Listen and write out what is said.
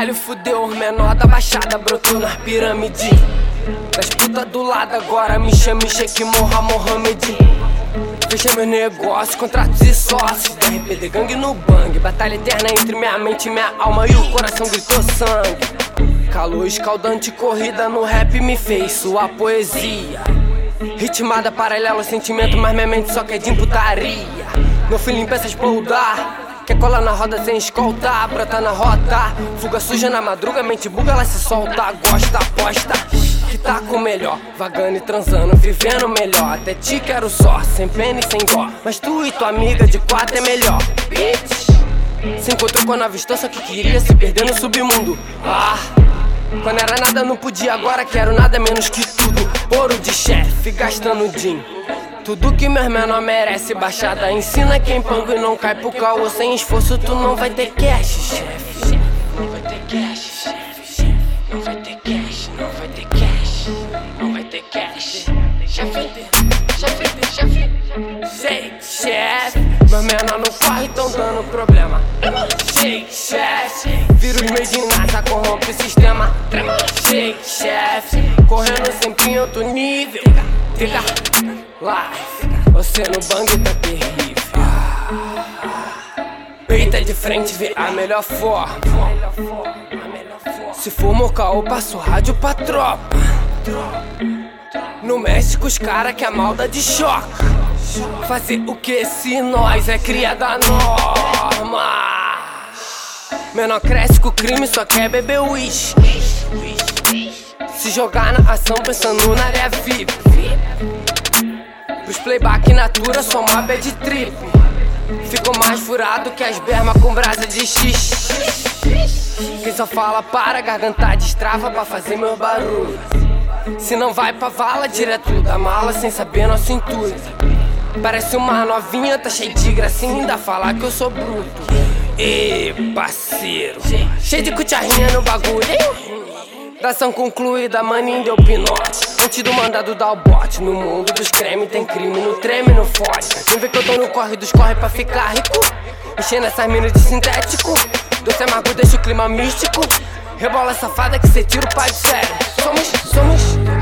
Caralho, fudeu, os menor da baixada brotou na pirâmide. Das putas do lado agora me chame Sheik Mohamed. Fechei meus negócios, contratos e sócios da RPD gangue no bang. Batalha eterna entre minha mente e minha alma e o coração gritou sangue. Calor escaldante, corrida no rap me fez sua poesia. Ritmada, paralelo, sentimento, mas minha mente só quer de putaria. Meu feeling pensa explodar, quer colar na roda sem escoltar, brota na rota, fuga suja na madruga, mente buga, ela se solta, gosta, aposta que tá com o melhor, vagando e transando, vivendo melhor. Até te quero só, sem pena e sem dó, mas tu e tua amiga de quatro é melhor. Bitch, se encontrou quando avistou, só que queria se perder no submundo. Quando era nada não podia, agora quero nada menos que tudo. Ouro de chefe, gastando din. Tudo que meus menor merece, baixada ensina quem pango e não cai pro caô. Sem esforço tu não vai ter cash, chefe. Não vai ter cash, chefe. Não vai ter cash, não vai ter cash. Não vai ter cash. Chefe, Sheik, chefe. Meus menor não corre, tão dando problema. Sheik, chefe. Vírus made in NASA, corrompe o sistema. Sheik, chefe. Correndo sempre em outro nível. Fica live, você no bang tá terrível. Peita de frente, vê a melhor forma. Se for mocar eu passo rádio pra tropa. No México os cara que a maldade choca. Fazer o que se nós é cria da norma? Menor cresce com o crime, só quer beber uísque. Se jogar na ação pensando na área VIP. Pros playback natura, só uma bad trip. Ficou mais furado que as berma com brasa de X. Quem só fala para, garganta destrava pra fazer meu barulho. Se não vai pra vala, direto da mala sem saber nosso intuito. Parece uma novinha, tá cheio de gracinha, ainda falar que eu sou bruto. Ê, parceiro, cheio de cucharrinha no bagulho. Ação concluída, maninho deu pinote. Antes do mandado dar o bote. No mundo dos creme tem crime, no treme, no fode. Vem ver que eu tô no corre dos corre pra ficar rico. Enchendo essas minas de sintético. Doce amargo deixa o clima místico. Rebola safada que cê tira o pai de sério. Somos